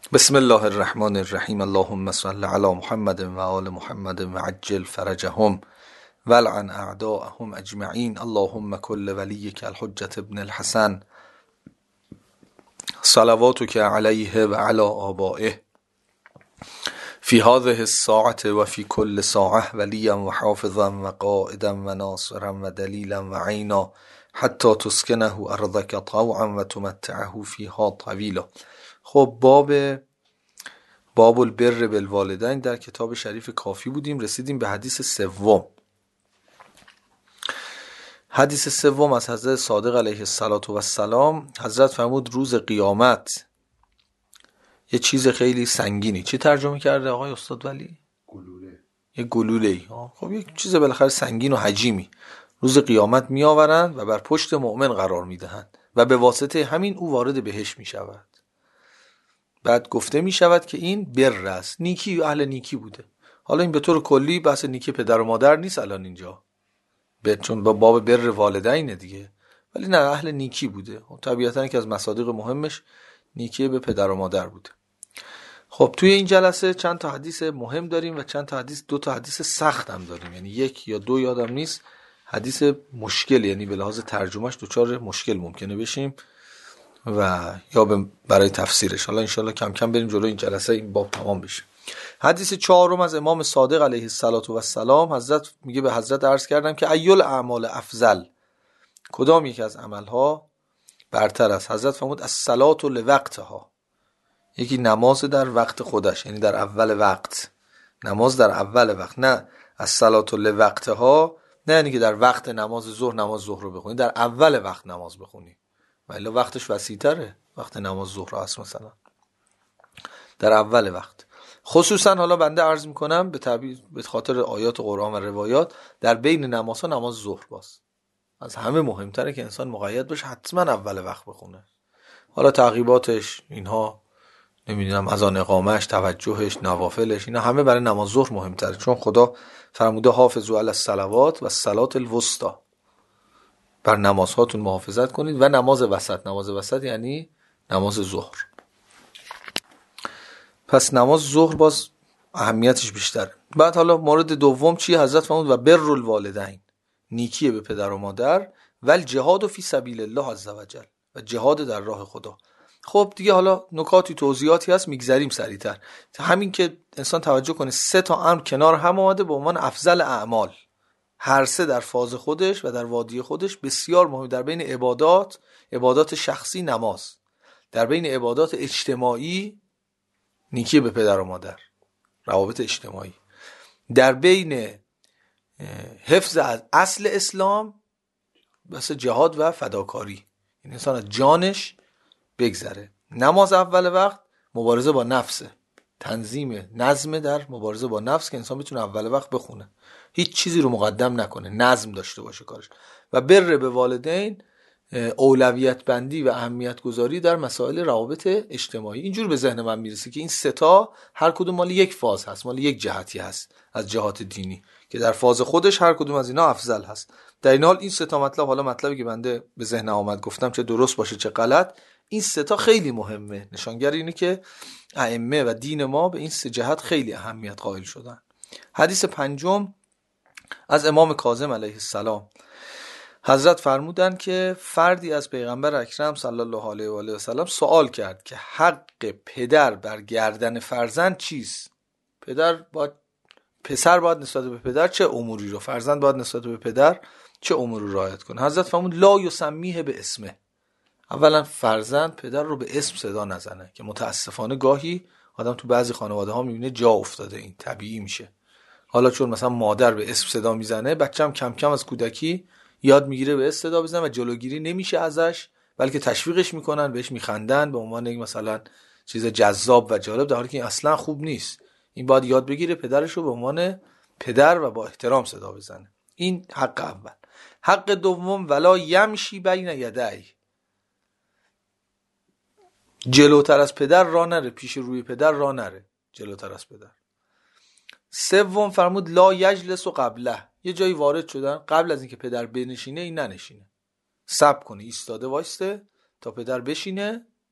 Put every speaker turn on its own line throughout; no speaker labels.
بسم الله الرحمن الرحیم. اللهم صل علی محمد و آل محمد و عجل فرجهم ولعن اعداءهم اجمعین. اللهم کل ولیک الحجة ابن الحسن صلواتک علیه و علی آبائه فی هذه الساعة و فی کل ساعة ولیا و حافظا و قائدا و ناصرا و دلیلا و عینا حتی تسکنه ارضک طوعا و تمتعه فیها طویلا. خب باب البر بالوالدین در کتاب شریف کافی بودیم. رسیدیم به حدیث سوم. حدیث سوم از حضرت صادق علیه السلام. حضرت فرمود روز قیامت یه چیز خیلی سنگینی. چی ترجمه کرده آقای استاد ولی؟
گلوله.
یه گلوله‌ای. خب یک چیز بالاخره سنگین و حجیمی روز قیامت می آورند و بر پشت مؤمن قرار می دهند و به واسطه همین او وارد بهشت می شود. بعد گفته می شود که این بر است، نیکی، اهل نیکی بوده. حالا این به طور کلی بحث نیکی پدر و مادر نیست الان اینجا، چون با باب بر والدینه دیگه، ولی نه، اهل نیکی بوده. طبیعتاً که از مصادیق مهمش نیکی به پدر و مادر بوده. خب توی این جلسه چند تا حدیث مهم داریم و چند تا حدیث، دو تا حدیث سخت هم داریم، یعنی یک یا دو یادم نیست، حدیث مشکل، یعنی به لحاظ ترجمهش دچار مشکل ممکنه بشیم و یا برای تفسیرش. حالا انشالله کم کم بریم جلو، این جلسه این باب تمام بشه. حدیث چهارم از امام صادق علیه السلام. حضرت میگه به حضرت عرض کردم که ایل اعمال افضل، کدام یک از عملها برتر است؟ حضرت فرمود الصلاة لوقتها، یکی نماز در وقت خودش، یعنی در اول وقت، نماز در اول وقت. نه الصلاة لوقتها، نه یعنی که در وقت نماز ظهر رو بخونی، در اول وقت نماز بخونی، ولی وقتش وسیع‌تره. وقت نماز ظهر است مثلا در اول وقت. خصوصا حالا بنده عرض میکنم به خاطر آیات قرآن و روایات، در بین نمازها نماز ظهر باز از همه مهمتره که انسان مقید بشه حتما اول وقت بخونه. حالا تعقیباتش اینها نمیدونم، اذان اقامهش، توجهش، نوافلش، اینا همه برای نماز ظهر مهمتره، چون خدا فرموده حافظوا علی الصلوات و الصلاة الوسطی، بر نمازهاتون محافظت کنید و نماز وسط. نماز وسط یعنی نماز ظهر. پس نماز ظهر باز اهمیتش بیشتره. بعد حالا مورد دوم چی؟ حضرت فرمود و بر الوالدین، نیکی به پدر و مادر، و الجهاد فی سبیل الله عز وجل، و جهاد در راه خدا. خب دیگه حالا نکاتی توضیحاتی هست، میگذریم سریعتر. همین که انسان توجه کنه سه تا امر کنار هم اومده به عنوان افضل اعمال، هر سه در فاز خودش و در وادی خودش بسیار مهم. در بین عبادات شخصی نماز، در بین عبادات اجتماعی نیکی به پدر و مادر، روابط اجتماعی، در بین حفظ از اصل اسلام بس جهاد و فداکاری، این انسان از جانش بگذره. نماز اول وقت مبارزه با نفسه، تنظیم نظم در مبارزه با نفس که انسان بتونه اول وقت بخونه، هیچ چیزی رو مقدم نکنه، نظم داشته باشه کارش. و بر به والدین، اولویت بندی و اهمیت گذاری در مسائل روابط اجتماعی. اینجور به ذهن من میرسه که این سه تا هر کدوم مال یک فاز هست، مال یک جهتی هست از جهات دینی، که در فاز خودش هر کدوم از اینا افضل هست. در این حال این سه تا مطلب، حالا مطلبی که بنده به ذهن آمد گفتم، چه درست باشه چه غلط، این سه تا خیلی مهمه. نشانگر اینه که ائمه و دین ما به این سه جهت خیلی اهمیت قائل شدن. حدیث پنجم از امام کاظم علیه السلام. حضرت فرمودند که فردی از پیغمبر اکرم صلی الله علیه و آله و سلم سوال کرد که حق پدر بر گردن فرزند چیست؟ پسر باید نسبت به پدر چه اموری رو، فرزند باید نسبت به پدر چه اموری رو رعایت کنه؟ حضرت فرمود لا یسمیه به اسمه. اولا فرزند پدر رو به اسم صدا نزنه، که متاسفانه گاهی آدم تو بعضی خانواده ها میبینه جا افتاده، این طبیعی میشه. حالا چون مثلا مادر به اسم صدا میزنه، بچه‌م کم کم از کودکی یاد میگیره به اسم صدا بزنه و جلوگیری نمیشه ازش، بلکه تشویقش میکنن، بهش میخندن به عنوان یک مثلا چیز جذاب و جالب، در حالی که این اصلا خوب نیست. این باید یاد بگیره پدرش رو به عنوان پدر و با احترام صدا بزنه. این حق اول. حق دوم ولا یمشی بین یدی، جلوتر از پدر راه نره، پیش روی پدر راه نره، جلوتر از پدر. سوم فرمود لا یجلس و قبله، یه جایی وارد شدن قبل از اینکه پدر بنشینه این ننشینه، صبر کنه، ایستاده وایسته تا پدر بشینه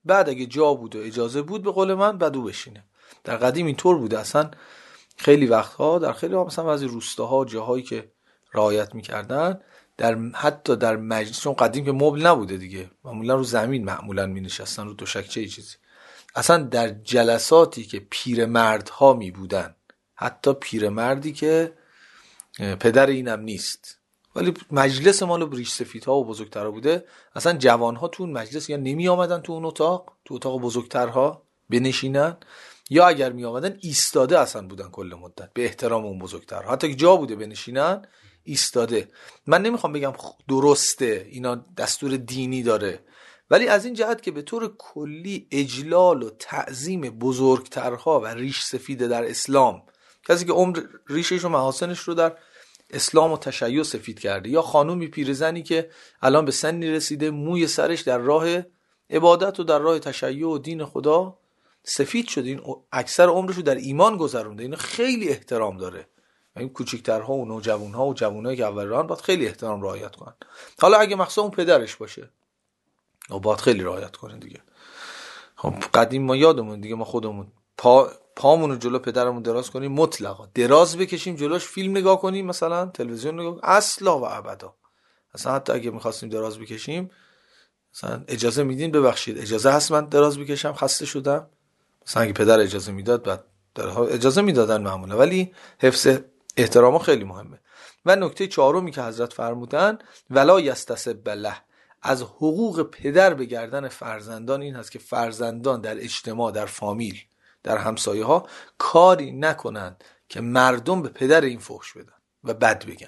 بعد اگه جا بود و اجازه بود به قول من بعد او بشینه. در قدیم اینطور بوده. اصلا خیلی وقتها در خیلی مثلا بعضی روستاها جاهایی که رعایت میکردن حتی در مجلس، چون قدیم که مبل نبوده دیگه، معمولا رو زمین معمولا مینشستن، رو دوشکچه چیزی. اصلا در جلساتی که پیرمردها می بودن، حتی پیرمردی که پدر اینم نیست ولی مجلس مال ریش سفیدها و بزرگترها بوده، اصلا جوانها تو اون مجلس یا نمی آمدن تو اون اتاق، تو اتاق بزرگترها بنشینن، یا اگر می آمدن ایستاده اصلا بودن کل مدت به احترام اون بزرگترها. حتی که جا بوده بنشینن ایستاده. من نمیخوام بگم درسته، اینا دستور دینی داره، ولی از این جهت که به طور کلی اجلال و تعظیم بزرگترها و ریش سفید در اسلام، کسی که عمر ریشش و محاسنش رو در اسلام و تشیع سفید کرده، یا خانومی پیرزنی که الان به سنی رسیده موی سرش در راه عبادت و در راه تشیع و دین خدا سفید شده، این اکثر عمرش رو در ایمان گذرونده، این خیلی احترام داره. این کوچیک‌ترها و نوجوان‌ها و جوانایی که اول راهن باید خیلی احترام رعایت کنن. حالا اگه مخصوصا اون پدرش باشه باید خیلی رعایت کنه دیگه. خب قدیم ما یادمون دیگه، ما خودمون پامون رو جلو پدرمون دراز کنیم، مطلقا دراز بکشیم جلوش، فیلم نگاه کنیم مثلا، تلویزیون نگاه، اصلا و ابدا. اصلا حتی اگه می‌خواستیم دراز بکشیم مثلا اجازه میدین ببخشید اجازه هست من دراز بکشم خسته شدم، مثلا اگه پدر اجازه میداد بعد اجازه میدادن معمولا، ولی حفظ احترام خیلی مهمه. و نکته چهارمی که حضرت فرمودن ولا یستسب له، از حقوق پدر به گردن فرزندان این هست که فرزندان در اجتماع، در فامیل، در همسایه ها کاری نکنند که مردم به پدر این فحش بدن و بد بگن.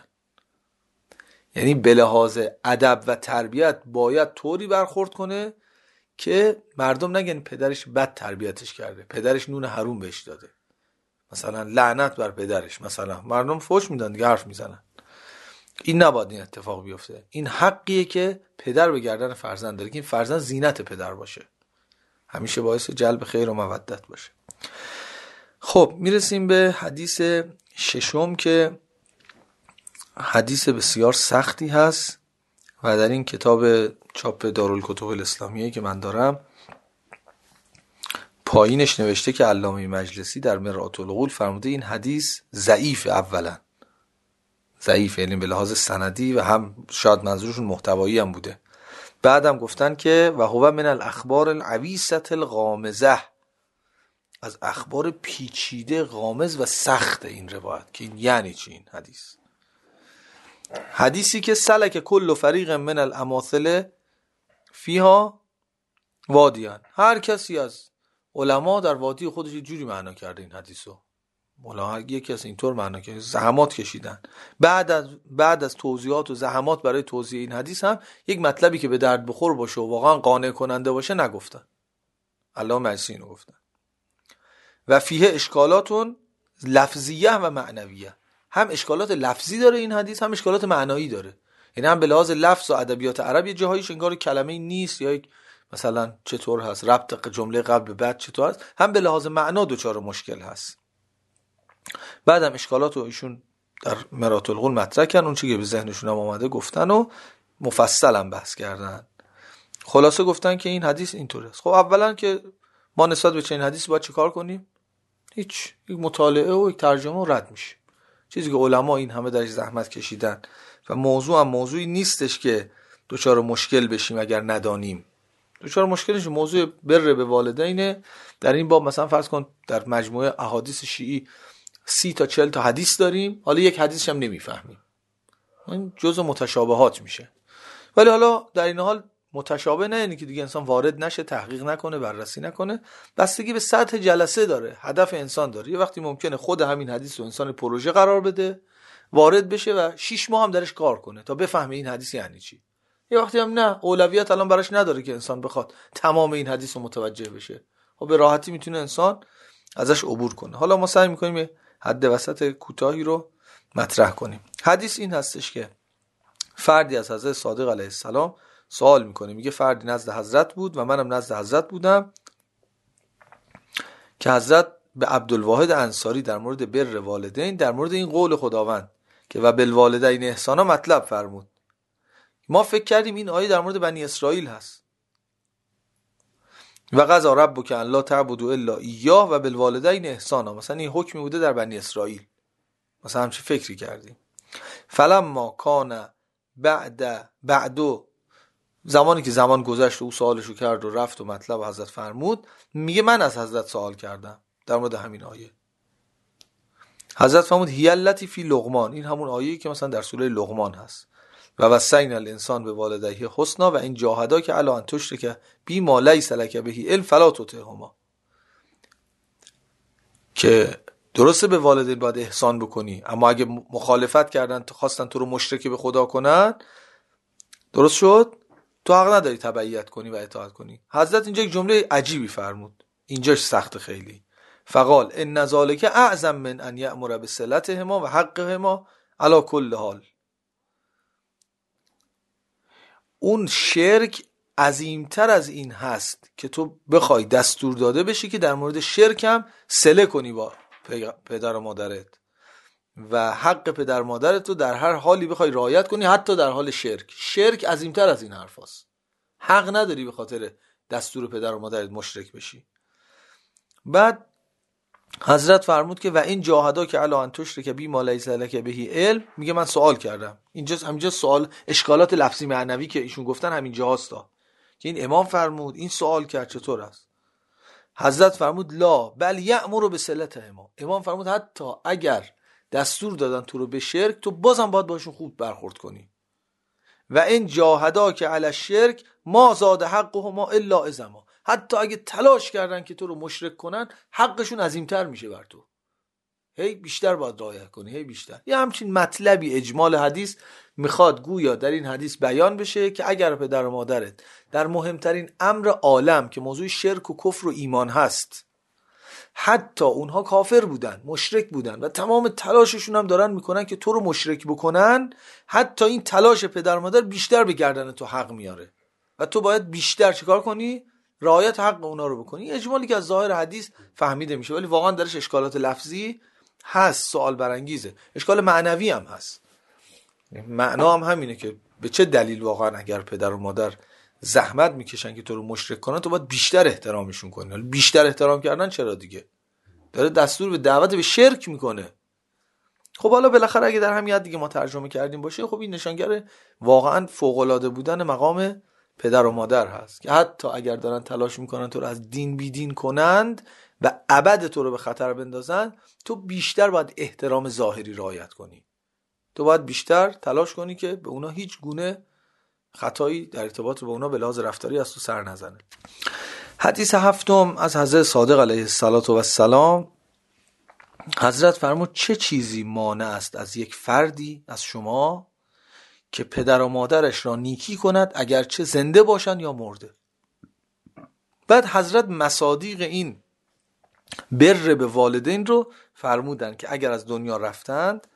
یعنی به لحاظ ادب و تربیت باید طوری برخورد کنه که مردم نگن پدرش بد تربیتش کرده، پدرش نون حروم بهش داده، مثلا لعنت بر پدرش، مثلا مردم فحش میدن دیگه، حرف میزنن. این نباید این اتفاق بیفته. این حقیه که پدر به گردن فرزند داره که این فرزند زینت پدر باشه، همیشه باعث جلب خیر و مودت باشه. خب میرسیم به حدیث ششم که حدیث بسیار سختی هست و در این کتاب چاپ دارالکتب الاسلامیه که من دارم پایینش نوشته که علامه مجلسی در مرآت العقول فرموده این حدیث ضعیف، اولا ضعیف یعنی به لحاظ سندی و هم شاید منظورشون محتوایی هم بوده. بعدم گفتن که و هو من الاخبار العویسة الغامزه، از اخبار پیچیده، غامض و سخت این روایت. که این یعنی چی این حدیثی که سلک کل فریق من الاماثل فیها وادیان، هر کسی از علما در وادی خودش یه جوری معنا کرده این حدیثو، مولا یکی از اینطور معنا کرده، زحمات کشیدن. بعد از توضیحات و زحمات برای توضیح این حدیث هم یک مطلبی که به درد بخور باشه و واقعا قانع کننده باشه نگفتن. علامه مجلسی اینو گفتن. و فیه اشکالاتون لفظیه و معنویه، هم اشکالات لفظی داره این حدیث، هم اشکالات معنایی داره. یعنی هم به لحاظ لفظ و ادبیات عرب یه جاهایش انگار کلمه نیست، یا مثلا چطور هست ربط جمله قبل به بعد چطور هست، هم به لحاظ معنا دچار مشکل هست. بعدم اشکالات رو ایشون در مرآت العقول مطرح کردن، اون چیزی که به ذهنشون هم اومده گفتن و مفصل هم بحث کردن. خلاصه گفتن که این حدیث اینطوره است. خب اولا که ما نسبت به چنین حدیثی باید چیکار کنیم؟ هیچ، یک مطالعه و یک ترجمه و رد میشه. چیزی که علما این همه درش زحمت کشیدن و موضوع هم موضوعی نیستش که دچار مشکل بشیم اگر ندانیم. دچار مشکلش موضوع بر به والدینه. در این باب مثلا فرض کن در مجموعه احادیث شیعی 30 تا 40 تا حدیث داریم، حالا یک حدیثش هم نمیفهمیم، این جزء متشابهات میشه. ولی حالا در این حال متشابه نه یعنی که دیگه انسان وارد نشه، تحقیق نکنه، بررسی نکنه، بستگی به سطح جلسه داره، هدف انسان داره. یه وقتی ممکنه خود همین حدیث رو انسان پروژه قرار بده، وارد بشه و 6 ماه هم درش کار کنه تا بفهمه این حدیث یعنی چی. یه وقتی هم نه، اولویت الان براش نداره که انسان بخواد تمام این حدیث رو متوجه بشه، خب به راحتی میتونه انسان ازش عبور کنه. حالا ما سعی میکنیم حد وسط کوتاهی رو مطرح کنیم. حدیث این هستش که فردی از حضرت صادق علیه السلام سوال میکنه، میگه فردی نزد حضرت بود و منم نزد حضرت بودم که حضرت به عبدالواحد انصاری در مورد بر والدین، در مورد این قول خداوند که و بالوالدین احسانا مطلب فرمود، ما فکر کردیم این آیه در مورد بنی اسرائیل هست و قضا ربک ان لا تعبدوا الا ایاه و بالوالدین احسانا. مثلا این حکمی بوده در بنی اسرائیل، مثلا همچین فکری کردیم. فلما کان بعدو، زمانی که زمان گذشت و او سوالشو کرد و رفت و مطلب حضرت فرمود، میگه من از حضرت سوال کردم در مورد همین آیه. حضرت فرمود هی التی فی لقمان، این همون آیه‌ای که مثلا در سوره لقمان هست، و وصینا الانسان بوالدیه حسنا و این جاهدا که علی ان تشرک بی ما لیس لک به علم فلا تطعهما، که درسته به والدین باید احسان بکنی، اما اگه مخالفت کردن خواستن تو رو مشرک به خدا کنن، درست شد، تو حق نداری تبعیت کنی و اطاعت کنی. حضرت اینجا یک جمله عجیبی فرمود، اینجاش سخت خیلی. فقال ان ذلک اعظم من ان یأمر بصلتهما و حقهما علی کل حال. اون شرک عظیمتر از این هست که تو بخوای دستور داده بشی که در مورد شرک هم صله کنی با پدر و مادرت و حق پدر و مادرت رو در هر حالی بخوای رعایت کنی، حتی در حال شرک. شرک عظیمتر از این حرف هست. حق نداری به خاطر دستور پدر و مادرت مشرک بشی. بعد حضرت فرمود که و این جاهدا که علی ان تشرک بی ما لیس لک به علم، میگه من سوال کردم. همینجا سوال، اشکالات لفظی معنوی که ایشون گفتن همینجا هستا که این امام فرمود این سوال کرد چطور است. حضرت فرمود لا بل یأمر بصلتهما. امام فرمود حتی اگر دستور دادن تو رو به شرک، تو بازم باید باشون خوب برخورد کنی. و این جاهدا که علی الشرک ما زاد حقهما الا ازما، حتی اگه تلاش کردن که تو رو مشرک کنن، حقشون عظیمتر میشه بر تو. هی بیشتر باید رعایت کنی، هی بیشتر. یه همچین مطلبی اجمال حدیث میخواد گویا در این حدیث بیان بشه که اگر پدر و مادرت در مهمترین امر عالم که موضوع شرک و کفر و ایمان هست، حتی اونها کافر بودن، مشرک بودن و تمام تلاششون هم دارن میکنن که تو رو مشرک بکنن، حتی این تلاش پدر و مادر بیشتر به گردن تو حق میاره و تو باید بیشتر چیکار کنی؟ رعایت حق اونا رو بکنی. اجمالی که از ظاهر حدیث فهمیده میشه، ولی واقعا درش اشکالات لفظی هست، سوال برانگیزه. اشکال معنوی هم هست. معنا هم همینه که به چه دلیل واقعا اگر پدر و مادر زحمت میکشن که تو رو مشرک کنن، تو باید بیشتر احترامشون کنی. بیشتر احترام کردن چرا دیگه؟ داره دستور به دعوت به شرک میکنه. خب حالا بالاخره اگه در همین حد دیگه ما ترجمه کردیم باشه، خب این نشانگر واقعا فوق العاده بودن مقام پدر و مادر هست که حتی اگر دارن تلاش میکنن تو رو از دین بیدین کنند و ابد تو رو به خطر بندازن، تو بیشتر باید احترام ظاهری رعایت کنی. تو باید بیشتر تلاش کنی که به اونا هیچ گونه خطایی در ارتباط با اونا به لحاظ رفتاری از تو سر نزنه. حدیث هفتم از حضرت صادق علیه السلام. حضرت فرمود چه چیزی مانع است از یک فردی از شما که پدر و مادرش را نیکی کند اگرچه زنده باشند یا مرده. بعد حضرت مصادیق این بر به والدین رو فرمودن که اگر از دنیا رفتند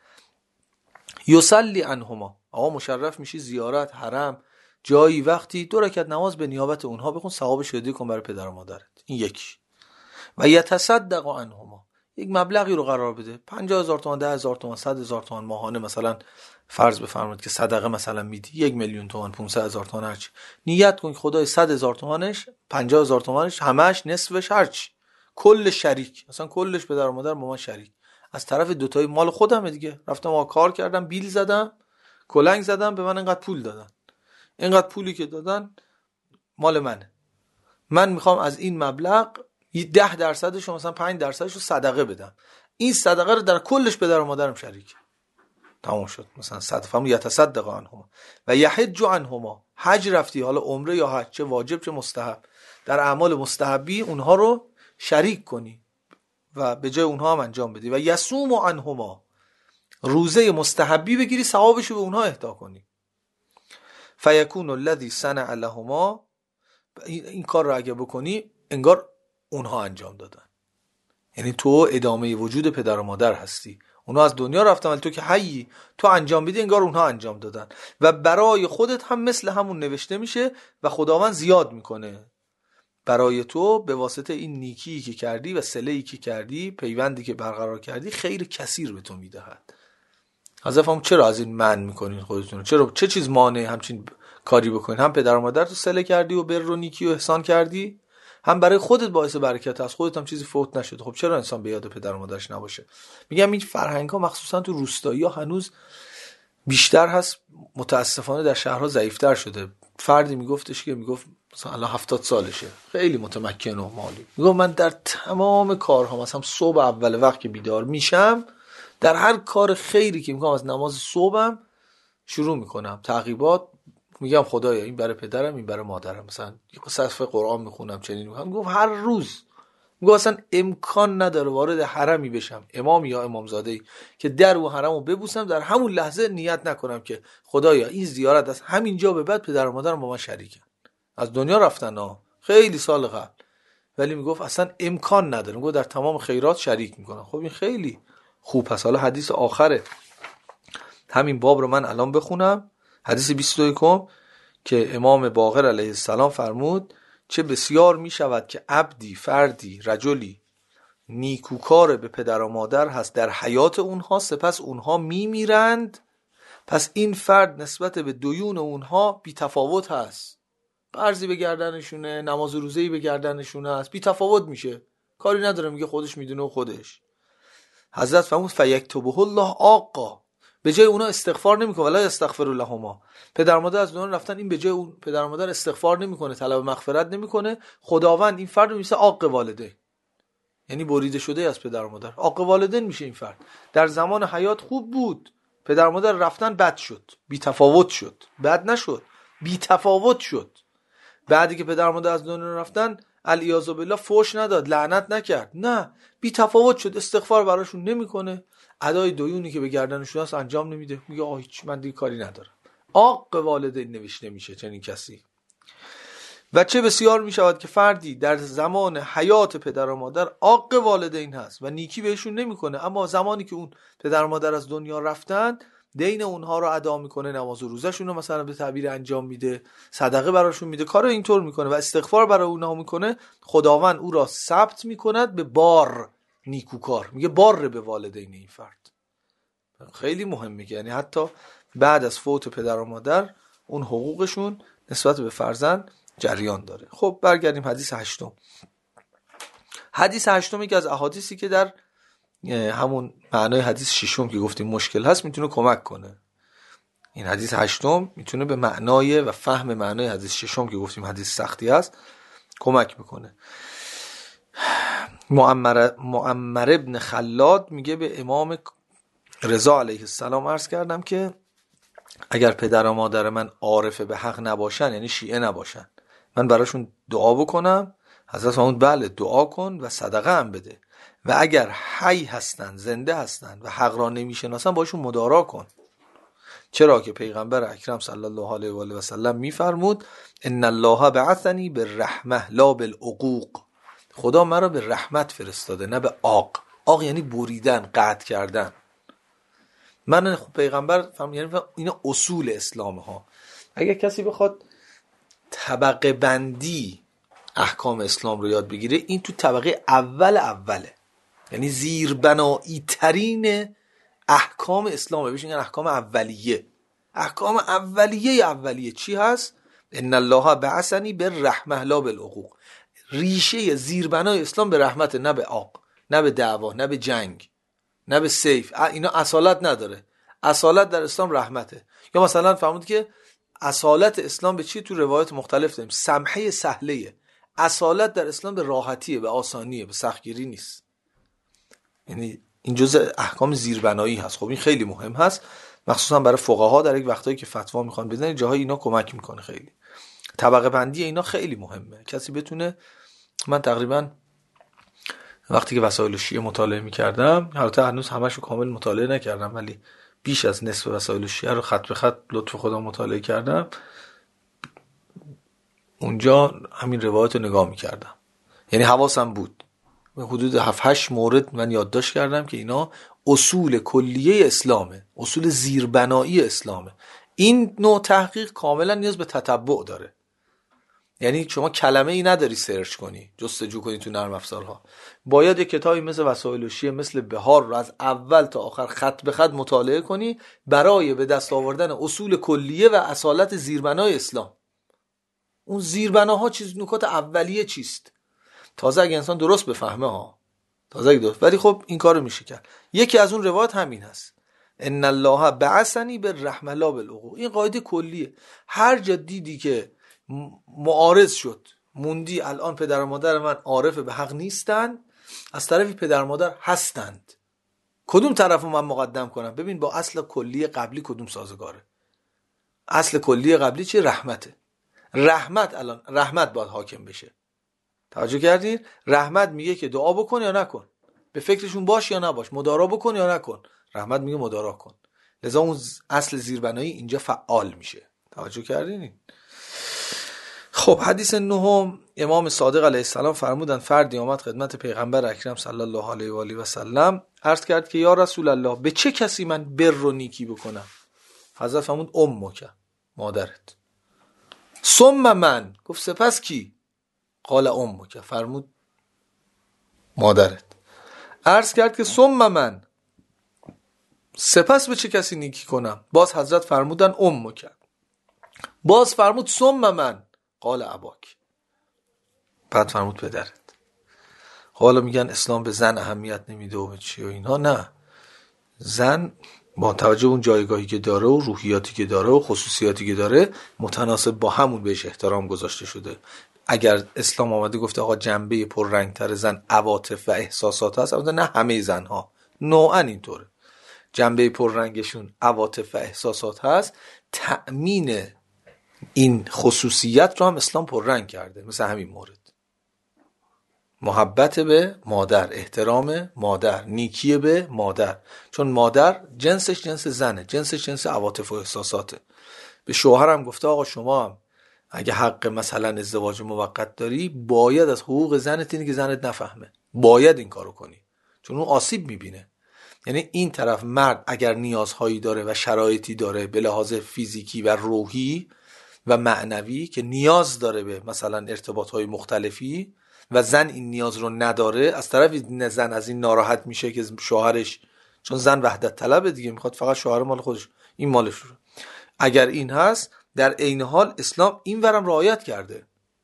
یصلی عنهما، آقا مشرف میشی زیارت حرم، جایی وقتی 2 رکعت نماز به نیابت اونها بخون، ثواب شهادی کن برای پدر و مادرت. این یکی. و یتصدق عنهما، یک مبلغی رو قرار بده، 50,000 تومان، 10,000 تومان، 100,000 تومان ماهانه، مثلا فرض بفرمایید که صدقه مثلا میدی 1,000,000 تومان، 500,000 تومان، هرچی. نیت کن که خدای 100,000 تومانش، 50,000 تومانش، همش، نصفش، هرچی، کل شریک، مثلا کلش پدر و مادر با من شریک، از طرف دوتای مال خودمه دیگه. رفتم آقا کار کردم، بیل زدم، کلنگ زدم، به من اینقدر پول دادن، اینقدر پولی که دادن مال منه، من میخوام از این مبلغ 10% رو، مثلا 5% رو صدقه بدم. این صدقه رو در کلش پدر و مادرم شریک. تمام شد. مثلا صدقه یتصدق عنهما و یحج عنهما، حج رفتی، حالا عمره یا حج، چه واجب چه مستحب، در اعمال مستحبی اونها رو شریک کنی و به جای اونها هم انجام بدی. و یصوم عنهما، روزه مستحبی بگیری، ثوابشو به اونها اهدا کنی. فیکون الذی صنع لهما، این کار رو اگه بکنی انگار اونها انجام دادن، یعنی تو ادامه وجود پدر و مادر هستی. اونها از دنیا رفتن ولی تو که حیی، تو انجام بدی انگار اونها انجام دادن. و برای خودت هم مثل همون نوشته میشه و خداوند زیاد میکنه برای تو به واسطه این نیکی که کردی و صله‌ای که کردی، پیوندی که برقرار کردی، خیر کثیر به تو میدهد. حضرت چرا از این منع میکنین خودتون؟ چرا چه چیز مانع همچین کاری بکنین؟ هم پدر و مادر تو صله کردی و بر و نیکی و احسان کردی، هم برای خودت باعث برکت است، خودت هم چیزی فوت نشده. خب چرا انسان به یاد پدر و مادرش نباشه؟ میگم این فرهنگ ها مخصوصا تو روستایی ها هنوز بیشتر هست، متاسفانه در شهرها ضعیفتر شده. فردی میگفتش که میگفت مثلا الان 70 سالشه، خیلی متمکن و مالی، میگفت من در تمام کارها مثلا صبح اول وقت که بیدار میشم، در هر کار خیری که میکنم از نماز صبحم شروع میکنم تعقیبات، میگم خدایا این برای پدرم، این برای مادرم، مثلا یه صفحه قرآن میخونم، چنین میکنم. گفت هر روز، میگه اصلا امکان نداره وارد حرمی بشم، امام یا امامزاده‌ای، که در و حرمو ببوسم، در همون لحظه نیت نکنم که خدایا این زیارت از همینجا به بعد پدر و مادرم با من شریکن، از دنیا رفتن ها خیلی سال قبل، ولی میگفت اصلا امکان نداره، میگفت در تمام خیرات شریک میکنم. خب این خیلی خوب هست. حالا حدیث آخره همین باب رو من الان بخونم، حدیث 22 که امام باقر علیه السلام فرمود چه بسیار می شود که عبدی، فردی، رجلی نیکوکار به پدر و مادر هست در حیات اونها، سپس اونها می میرند، پس این فرد نسبت به دیون اونها بی تفاوت هست. قرضی به گردنشونه، نماز و روزه‌ای به گردنشونه هست، بی تفاوت میشه، کاری نداره، میگه خودش میدونه و خودش. حضرت فرمود فیکتبه الله آقا، به جای اونا استغفار نمیکنه، ولا استغفر لهما، پدر مادر از دنیا رفتن، این به جای اون پدر مادر استغفار نمیکنه، طلب مغفرت نمیکنه، خداوند این فرد رو میسه عاق والده، یعنی بریده شده از پدر و مادر، عاق والدین میشه. این فرد در زمان حیات خوب بود، پدر مادر رفتن بد شد، بی تفاوت شد، بد نشد، بی تفاوت شد. بعدی که پدر مادر از دنیا رفتن علیاذ بالله فوش نداد، لعنت نکرد، نه، بی تفاوت شد، استغفار براشون نمیکنه، ادای دیونی که به گردنشون هست انجام نمیده، میگه آه هیچ، من دیگه کاری ندارم. عاق والدین نوشته میشه چنین کسی. و چه بسیار میشود که فردی در زمان حیات پدر و مادر عاق والدین هست و نیکی بهشون نمیکنه، اما زمانی که اون پدر و مادر از دنیا رفتن دین اونها رو ادا میکنه، نماز و روزشون رو مثلا به تعبیر انجام میده، صدقه براشون میده، کار اینطور میکنه و استغفار برای اونها میکنه، خداوند او را ثبت میکند به بار نیکوکار، میگه بار به والدین این فرد. خیلی مهمه که یعنی حتی بعد از فوت پدر و مادر اون حقوقشون نسبت به فرزند جریان داره. خب برگردیم حدیث هشتم. حدیث هشتم یکی از احادیثی که در همون معنای حدیث ششم که گفتیم مشکل هست میتونه کمک کنه. این حدیث هشتم میتونه به معنای و فهم معنای حدیث ششم که گفتیم حدیث سختی هست کمک میکنه. معمر ابن خلاد میگه به امام رضا علیه السلام عرض کردم که اگر پدر و مادر من عارف به حق نباشن، یعنی شیعه نباشن، من براشون دعا بکنم؟ حضرت فرمود بله، دعا کن و صدقه هم بده، و اگر حی هستن، زنده هستن و حق را نمیشناسن باشون مدارا کن. چرا که پیغمبر اکرم صلی الله علیه و آله و سلم میفرمود ان الله بعثنی بالرحمه لا بالعقوق، خدا مرا به رحمت فرستاده نه به عاق. عاق یعنی بریدن، قطع کردن. من پیغمبر یعنی این اصول اسلام ها. اگر کسی بخواد طبقه بندی احکام اسلام رو یاد بگیره، این تو طبقه اوله، یعنی زیربنایی ترین احکام اسلامه، بهش میگن احکام اولیه. احکام اولیه چی هست؟ ان الله بعثنی بالرحمه لا بالعقوق. ریشه زیربنای اسلام به رحمت، نه به عاق، نه به دعوا، نه به جنگ، نه به سیف. اینا اصالت نداره. اصالت در اسلام رحمته. یا مثلا فهمید که اصالت اسلام به چی؟ تو روایت مختلف داریم، سمحه سهله. اصالت در اسلام به راحتیه، به آسانیه، به سختگیری نیست. یعنی این جزء احکام زیربنایی هست. خب این خیلی مهم هست، مخصوصا برای فقها در یک وقتایی که فتوا میخوان بدن، جاهای اینا کمک میکنه. خیلی طبقه بندی اینا خیلی مهمه. کسی بتونه، من تقریبا وقتی که وسایل شیعه مطالعه میکردم، البته هنوز همشو کامل مطالعه نکردم، ولی بیش از نصف وسایل شیعه رو خط به خط لطف خدا مطالعه کردم. اونجا همین روایت رو نگاه میکردم، یعنی حواسم بود. حدود 7-8 مورد من یادداشت کردم که اینا اصول کلیه اسلامه، اصول زیربنایی اسلامه. این نوع تحقیق کاملا نیاز به تتبع داره. یعنی شما کلمه ای نداری سرچ کنی، جستجو کنی تو نرم افزارها. باید یک کتابی مثل وسایل شیعه، مثل بهار رو از اول تا آخر خط به خط مطالعه کنی برای به دست آوردن اصول کلیه و اصالت زیربنای اسلام. اون زیربناها چیز، نکات اولیه چیست؟ تازه اگه انسان درست بفهمه ها، تازه اگه درست. ولی خب این کارو میشه کرد. یکی از اون روایات همین هست، ان الله بعثنی بالرحمه لا بالعقوق. این قاعده کلیه. هر جا دیدی که معارض شد، موندی الان پدر و مادر من عارف به حق نیستن، از طرفی پدر و مادر هستند، کدوم طرفو من مقدم کنم؟ ببین با اصل کلی قبلی کدوم سازگاره؟ اصل کلی قبلی چیه؟ رحمته. رحمت الان رحمت باید حاکم بشه. توجه کردین؟ رحمت میگه که دعا بکن یا نکن، به فکرشون باش یا نباش، مدارا بکن یا نکن. رحمت میگه مدارا کن. لذا اون اصل زیربنایی اینجا فعال میشه. توجه کردین؟ خب حدیث نهم، امام صادق علیه السلام فرمودند فردی آمد خدمت پیغمبر اکرم صلی الله علیه و آله و سلم، عرض کرد که یا رسول الله به چه کسی من بر و نیکی بکنم؟ حضرت فرمود امک، مادرت. ثم من، گفت سپس کی؟ قال امک، فرمود مادرت. عرض کرد که ثم من، سپس به چه کسی نیکی کنم؟ باز حضرت فرمودن امک. باز فرمود ثم من، قال اباک. بعد فرمود پدرت. حالا میگن اسلام به زن اهمیت نمیده و به چی و اینها. نه، زن با توجه اون جایگاهی که داره و روحیاتی که داره و خصوصیاتی که داره متناسب با همون بهش احترام گذاشته شده. اگر اسلام آمده گفته آقا جنبه پررنگتر زن عواطف و احساسات هست، البته نه همه زنها، نوعا اینطوره، جنبه پررنگشون عواطف و احساسات هست، تأمین این خصوصیت رو هم اسلام پررنگ کرده. مثل همین مورد محبت به مادر، احترام مادر، نیکی به مادر، چون مادر جنسش جنس زنه، جنسش جنس عواطف و احساساته. به شوهرم گفته آقا شما هم اگه حق مثلا ازدواج موقت داری، باید از حقوق زنت اینه که زنت نفهمه، باید این کارو کنی، چون اون آسیب میبینه. یعنی این طرف مرد اگر نیازهایی داره و شرایطی داره به لحاظ فیزیکی و روحی و معنوی که نیاز داره به مثلا ارتباطهای مختلفی و زن این نیاز رو نداره، از طرفی زن از این ناراحت میشه که شوهرش، چون زن وحدت طلبه دیگه، میخواد فقط شوهر مال خودش، این مالش رو. اگر این هست، در عین حال اسلام این ورم رعایت کرده.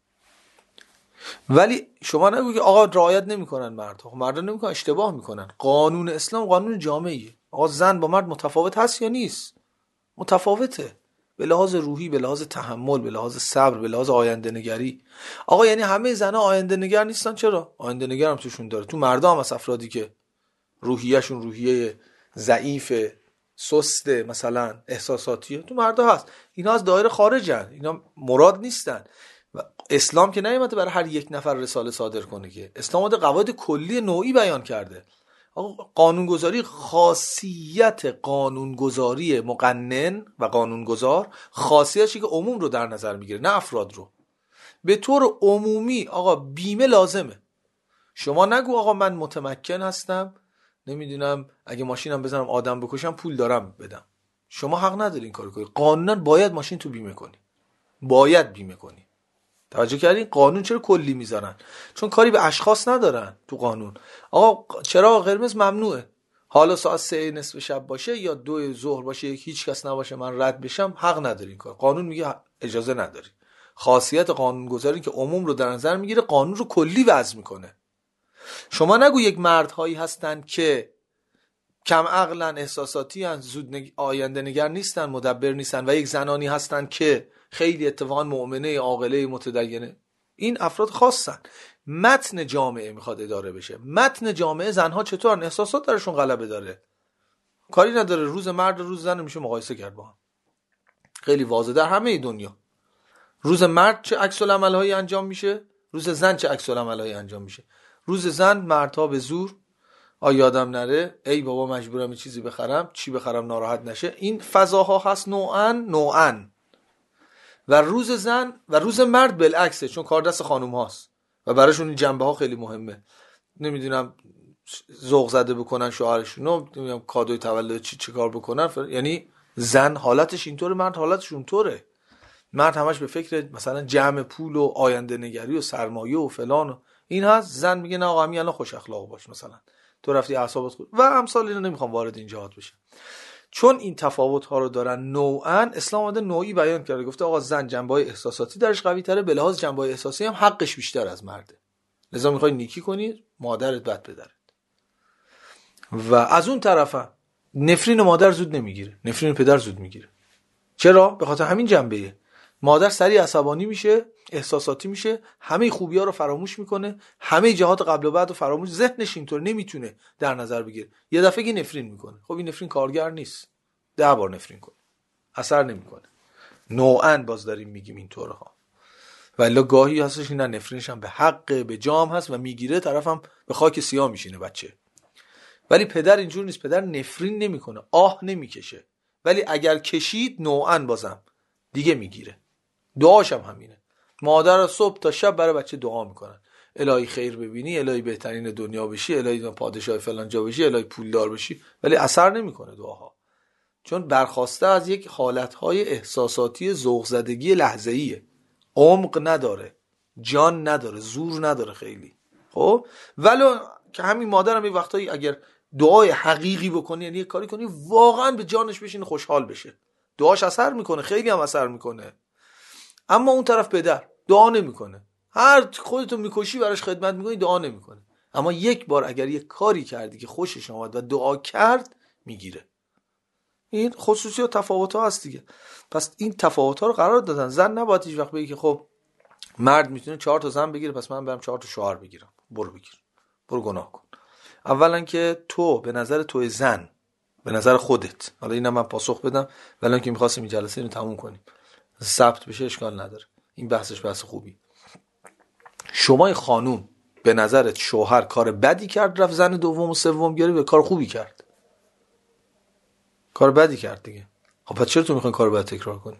ولی شما نگو که آقا رعایت نمیکنن مردها، مردها نمیکنن، اشتباه میکنن. قانون اسلام قانون جامعیه. آقا زن با مرد متفاوت هست یا نیست؟ متفاوته، به لحاظ روحی، به لحاظ تحمل، به لحاظ صبر، به لحاظ آینده نگری. آقا یعنی همه زنها آینده نگر نیستن؟ چرا؟ آینده نگر هم توشون داره. تو مردا هم از افرادی که روحیه‌شون روحیه ضعیف، سست، مثلا احساساتیه، تو مردا هست. اینا از دایره خارجن، اینا مراد نیستن. و اسلام که نیامده برای هر یک نفر رساله صادر کنه، که اسلام اومده قواعد کلی نوعی بیان کرده. قانونگذاری، خاصیت قانونگذاری مقنن و قانونگذار خاصیتشه که عموم رو در نظر میگیره، نه افراد رو. به طور عمومی آقا بیمه لازمه. شما نگو آقا من متمکن هستم، نمیدونم اگه ماشینم بزنم آدم بکشم پول دارم بدم. شما حق نداری این کارو کنی. قانونا باید ماشین تو بیمه کنی، باید بیمه کنی. توجه کردین؟ قانون چرا کلی میذارن؟ چون کاری به اشخاص ندارن. تو قانون آقا چراغ قرمز ممنوعه، حالا ساعت 3 نصف شب باشه یا 2 ظهر باشه، هیچ کس نباشه من رد بشم، حق نداری این کار. قانون میگه اجازه نداری. خاصیت قانون گذاری که عموم رو در نظر میگیره، قانون رو کلی وضع میکنه. شما نگو یک مردهایی هستن که کم عقلن، احساساتی ان، زود آینده نگر نیستن، مدبر نیستن، و یک زنانی هستن که خیلی اتفاقا مؤمنه، عاقله، متدینه. این افراد خاصن. متن جامعه میخواد اداره بشه. متن جامعه زنها چطورن؟ احساسات درشون غلبه داره، کاری نداره. روز مرد و روز زن میشه مقایسه کرد با هم، خیلی واضحه در همه دنیا. روز مرد چه عکس العمل‌هایی انجام میشه، روز زن چه عکس العمل‌هایی انجام میشه. روز زن مردها به زور، یادم نره، ای بابا مجبورم یه چیزی بخرم، چی بخرم ناراحت نشه، این فضاها هست نوعاً. و روز زن و روز مرد بالعکسه، چون کار دست خانوم هاست و براشون این جنبه ها خیلی مهمه. نمیدونم ذوق زده بکنن شوهرشونو، نمیدونم کادوی تولد چی کار بکنن. یعنی زن حالتش اینطوره، مرد حالتش اونطوره. مرد همش به فکر مثلا جمع پول و آینده نگری و سرمایه و فلان و این هست. زن میگه نه آقا همین الان خوش اخلاق باش، مثلا تو رفتی اعصابت خود و امثال اینا. نمیخوام وارد این جهات بشم. چون این تفاوت ها رو دارن نوعاً، اسلام اومده نوعی بیان کرده، گفته آقا زن جنبه‌های احساساتی درش قوی تره، به لحاظ جنبه‌های احساسی هم حقش بیشتر از مرده. لذا میخوای نیکی کنی، مادرت بعد پدرت. و از اون طرف نفرین مادر زود نمیگیره، نفرین پدر زود میگیره. چرا؟ به خاطر همین جنبه‌ایه. مادر سریع عصبانی میشه، احساساتی میشه، همه خوبی‌ها رو فراموش میکنه، همه جهات قبل و بعد رو فراموش، ذهنش اینطور نمیتونه در نظر بگیره. یه دفعه نفرین میکنه. خب این نفرین کارگر نیست. 10 بار نفرین کنه، اثر نمیکنه. نوعاً باز داریم میگیم اینطورها. ولی گاهی هستش اینا نفرینش هم به حق به جام هست و میگیره، طرفم به خاک سیاه میشینه بچه. ولی پدر اینجور نیست. پدر نفرین نمیکنه، آه نمیکشه، ولی اگر کشید نوعاً بازم دیگه میگیره. دعاش هم همینه. مادر صبح تا شب برای بچه دعا میکنن، الهی خیر ببینی، الهی بهترین دنیا بشی، الهی پادشاه فلان جا بشی، الهی پولدار بشی، ولی اثر نمیکنه دعاها، چون برخواسته از یک حالتهای احساساتی ذوق زدگی لحظه‌ایه، عمق نداره، جان نداره، زور نداره خیلی. خب ولو که همین مادرم یه وقتایی اگر دعای حقیقی بکنی، یعنی یه کاری کنی واقعا به جانش بشینه، خوشحال بشه، دعاش اثر میکنه، خیلی هم اثر میکنه. اما اون طرف پدر دعا نمیکنه، هر خودتو میکشی براش خدمت میکنی، دعا نمیکنه. اما یک بار اگر یک کاری کردی که خوشش آمد و دعا کرد، میگیره. این خصوصیات تفاوت‌ها هست دیگه. پس این تفاوت‌ها رو قرار دادن. زن نباید هیچ وقت بگی که خب مرد میتونه 4 تا زن بگیره پس من برم 4 تا شوهر بگیرم. برو بگیر، برو گناه کن. اولا که تو به نظر توی زن، به نظر خودت، حالا اینا من پاسخ بدم، ولی که می‌خواستیم این جلسه اینو تموم کنیم، ثبت بشه اشکال نداره، این بحثش بحث خوبی. شما خانوم به نظرت شوهر کار بدی کرد رفت زن دوم و سوم گرفت، کار خوبی کرد؟ کار بدی کرد دیگه. خب پس چرا تو میخوای کار بد تکرار کنی؟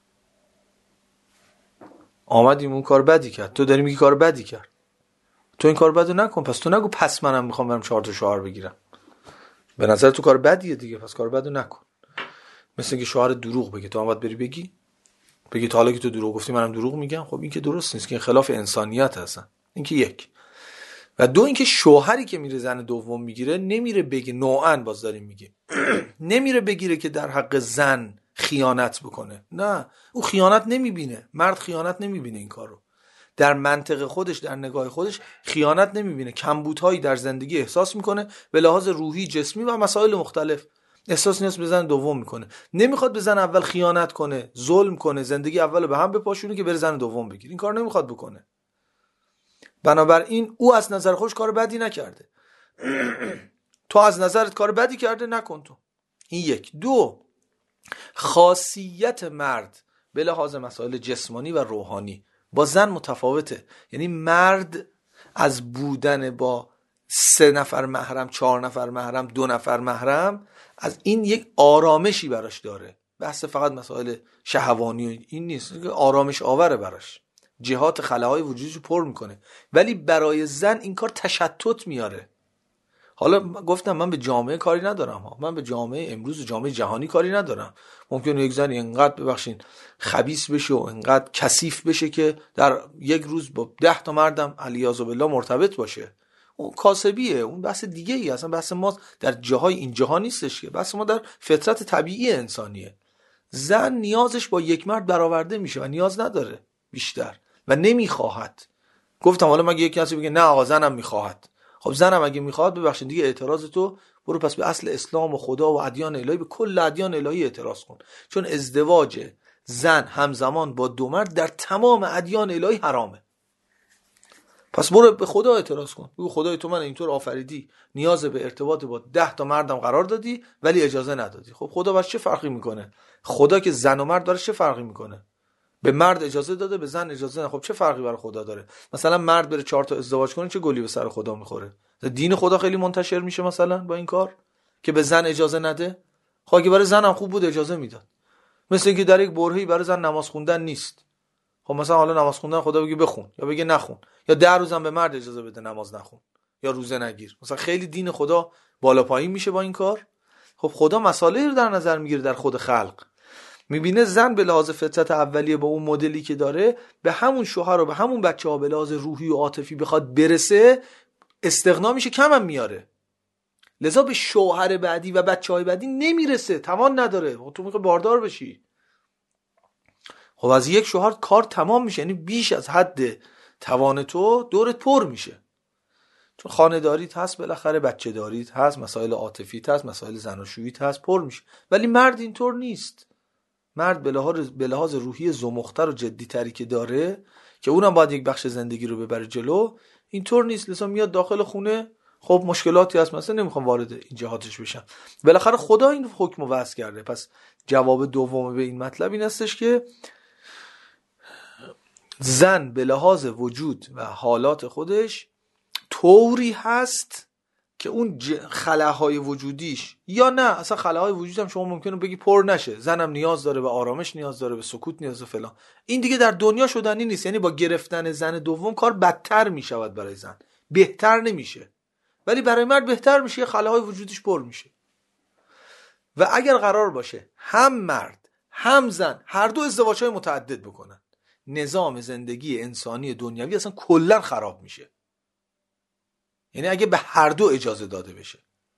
آمدیم اون کار بدی کرد، تو داری میگی کار بدی کرد. تو این کار بدو نکن، پس تو نگو پس منم میخوام برم 4 تا شوهر بگیرم. به نظر تو کار بدیه دیگه، پس کار بدو نکن. مثل اینکه شوهر دروغ بگه، تو هم باید بری بگی تا حالا که تو دروغ گفتی منم دروغ میگم. خب این که درست نیست، که این خلاف انسانیت هستن. این که یک. و دو اینکه شوهری که میره زن دوم میگیره نمیره بگه، نوعاً باز داریم میگیم نمیره بگیره که در حق زن خیانت بکنه. نه، او خیانت نمیبینه، مرد خیانت نمیبینه، این کارو در منطق خودش، در نگاه خودش خیانت نمیبینه. کمبودهایی در زندگی احساس میکنه به لحاظ روحی، جسمی و مسائل مختلف، احساس نیست به زن دوم میکنه. نمیخواد به زن اول خیانت کنه، ظلم کنه، زندگی اول به هم بپاشونه که بره زن دوم بگیره. این کار نمیخواد بکنه. بنابراین او از نظر خودش کار بدی نکرده. تو از نظرت کار بدی کرده، نکن تو. این یک. دو، خاصیت مرد به لحاظ مسائل جسمانی و روحانی با زن متفاوته. یعنی مرد از بودن با 3 نفر محرم، 4 نفر محرم، 2 نفر محرم، از این یک آرامشی براش داره. بحث فقط مسائل شهوانی این نیست، آرامش آوره براش، جهات خلاهای وجودشو پر میکنه. ولی برای زن این کار تشتت میاره. حالا گفتم من به جامعه کاری ندارم، من به جامعه امروز و جامعه جهانی کاری ندارم. ممکنه یک زن اینقدر ببخشین خبیث بشه و اینقدر کثیف بشه که در یک روز با 10 تا مردم علیاذ بالله مرتبط باشه. اون کاسبیه، اون بحث دیگه ای. اصلا بحث ما در جاهای این جهان نیستش که، بحث ما در فطرت طبیعی انسانیه. زن نیازش با یک مرد برآورده میشه و نیاز نداره بیشتر و نمیخواهد. گفتم حالا مگه یک کسی بگه نه آقا زنم میخواهد، خب زنم اگه میخواد ببخشید دیگه اعتراض تو برو پس به اصل اسلام و خدا و ادیان الهی، به کل ادیان الهی اعتراض کن. چون ازدواج زن همزمان با 2 مرد در تمام ادیان الهی حرامه. پس برو به خدا اعتراض کن، بگو خدای تو من اینطور آفریدی، نیاز به ارتباط با 10 تا مردم قرار دادی ولی اجازه ندادی. خب خدا باش چه فرقی میکنه؟ خدا که زن و مرد داره چه فرقی میکنه؟ به مرد اجازه داده، به زن اجازه نه. خب چه فرقی برای خدا داره؟ مثلا مرد بره 4 تا ازدواج کنه، چه گلی به سر خدا میخوره؟ دین خدا خیلی منتشر میشه مثلا با این کار که به زن اجازه نده. خب اگه برای زن هم خوب بود اجازه میداد. مثل اینکه در یک برهه‌ای برای زن نماز خوندن نیست. خب مثلا حالا نماز خوندن خدا بگه بخون یا بگه نخون، یا 10 روزم به مرد اجازه بده نماز نخون یا روزه نگیر. مثلا خیلی دین خدا بالا پایین میشه با این کار. خب خدا مسائلی رو در نظر میگیره در خود خلق. میبینه زن به لحاظ فطرت اولیه با اون مدلی که داره به همون شوهر و به همون بچه‌ها به لحاظ روحی و عاطفی بخواد برسه، استغنا میشه، کم هم میاره. لذا به شوهر بعدی و بچه‌های بعدی نمیرسه، توان نداره. تو میخوای باردار بشی، خب از یک شوهر کار تمام میشه، یعنی بیش از حد توان تو دورت پر میشه. چون خانه داریت هست، بالاخره بچه داریت هست، مسائل عاطفیت هست، مسائل زناشوییت هست، پر میشه. ولی مرد اینطور نیست. مرد به لحاظ روحی زمختر و جدیتری که داره، که اونم باید یک بخش زندگی رو ببره جلو، اینطور نیست. لذا میاد داخل خونه، خب مشکلاتی هست، مثلا نمیخوام وارد این جهاتش بشم، بالاخره خدا این حکم رو وضع کرده. پس جواب دوم به این مطلب این هستش که زن به لحاظ وجود و حالات خودش طوری هست که اون خلاهای وجودیش، یا نه اصلا خلاهای وجودی هم شما ممکنه بگی پر نشه، زنم نیاز داره به آرامش، نیاز داره به سکوت، نیاز به فلان، این دیگه در دنیا شدنی نیست. یعنی با گرفتن زن دوم کار بدتر میشود برای زن، بهتر نمیشه. ولی برای مرد بهتر میشه، یه خلاهای وجودیش پر میشه. و اگر قرار باشه هم مرد هم زن هر دو ازدواج‌های متعدد بکنن، نظام زندگی انسانی دنیوی اصلا کلا خراب میشه. یعنی اگه به هر دو اجازه داده بشه،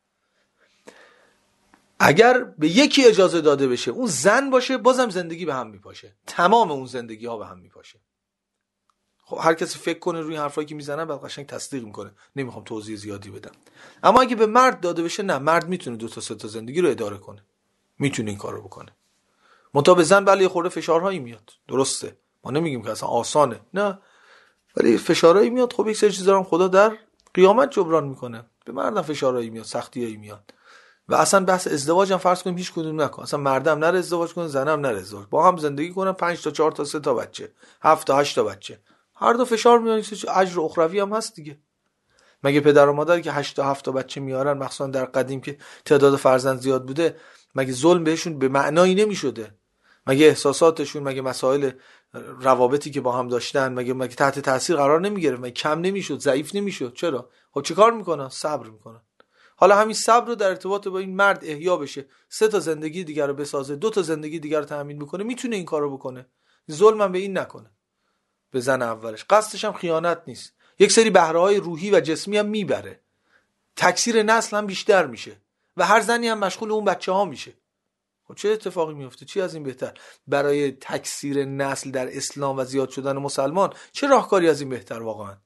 اگر به یکی اجازه داده بشه اون زن باشه، بازم زندگی به هم میپاشه، تمام اون زندگی ها به هم میپاشه. خب هر کسی فکر کنه روی حرفایی که میزنن بعد قشنگ تصدیق میکنه، نمیخوام توضیح زیادی بدم. اما اگه به مرد داده بشه، نه، مرد میتونه 2 تا 3 تا زندگی رو اداره کنه، میتونه این کارو بکنه. منتها به زن بله یه خورده فشارهایی میاد، درسته، ما نمیگیم که اصلا آسانه، نه، ولی فشارهایی میاد. خب یک سری چیزا هم خدا در قیامت جبران میکنه. به مردم فشارهایی میاد، سختیایی میاد. و اصلا بحث ازدواج هم فرض کنیم هیچ کدوم نکن، اصلا مردم نره ازدواج کنه، زنم نره ازدواج، با هم زندگی کنن، 5 تا 4 تا 3 تا بچه، 7 تا 8 تا بچه، هر دو فشار میاد، اجر اخروی هم هست دیگه. مگه پدر و مادری که 8 تا 7 تا بچه میارن، مخصوصا در قدیم که تعداد فرزند زیاد بوده، مگه ظلم بهشون به معنایی نمیشده؟ مگه احساساتشون، مگه مسائل روابطی که با هم داشتن، مگه تحت تاثیر قرار نمیگرفت؟ مگه کم نمیشد، ضعیف نمیشد؟ چرا؟ خب چیکار میکنن؟ صبر میکنن. حالا همین صبر رو در ارتباط با این مرد احیا بشه، 3 تا زندگی دیگر رو بسازه، 2 تا زندگی دیگر رو تامین بکنه، میتونه این کارو بکنه. ظلم هم به این نکنه، به زن اولش. قصدش هم خیانت نیست. یک سری بهره‌های روحی و جسمی هم میبره، تکثیر نسل هم بیشتر میشه و هر زنی هم مشغول اون بچه‌ها میشه. خب چه اتفاقی میفته؟ چی از این بهتر؟ برای تکثیر نسل در اسلام و زیاد شدن مسلمان چه راهکاری از این بهتر واقعا؟